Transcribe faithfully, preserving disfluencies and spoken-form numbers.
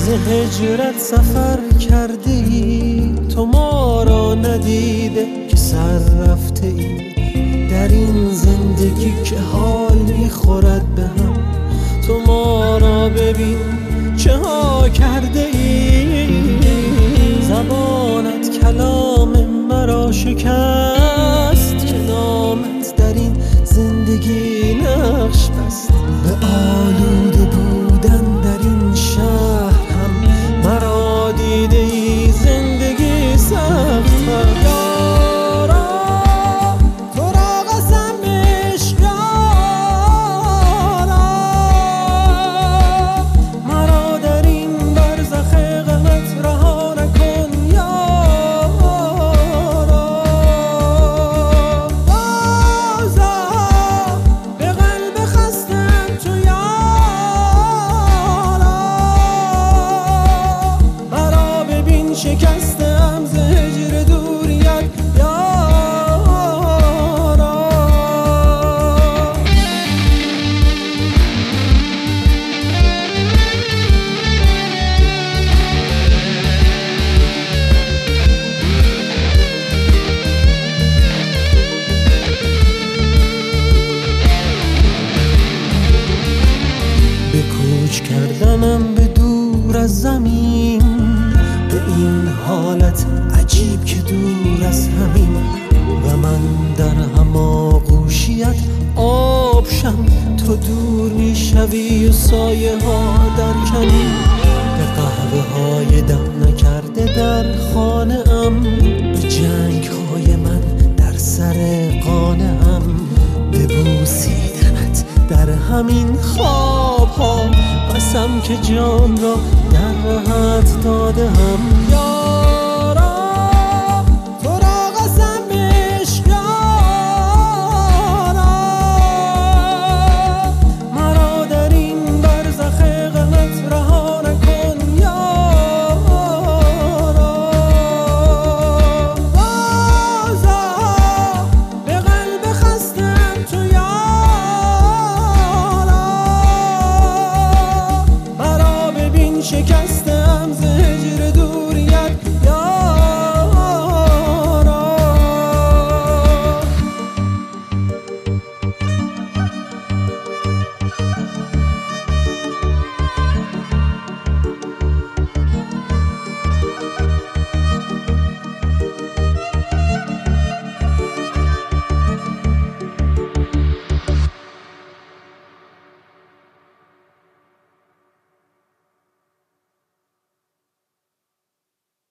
ز هجرت سفر کرده ای، تو ما را ندیده که سر رفته ای. در این زندگی که حال میخورد به هم، تو ما را ببین چه ها کرده ای. زبانت کلام مرا شکست، که نامت در این زندگی نقش بست. به آلوده بودن در این شهر هم مرا دیده ای زندگی سخت. شکستم ز هجر دوریت یارا. به کوچ کردنم به دور از زمین، به این حالت عجیب که دور از همین. و من در هماغوشیت آبشم، تو دور میشوی و سایه ها در کمین. به قهوه های دم نکرده در خانه ام، به جنگ های من در سر قانه ام. ببوسیدنت در همین خواب ها، قسم که جان را در رهت داده هم یارا.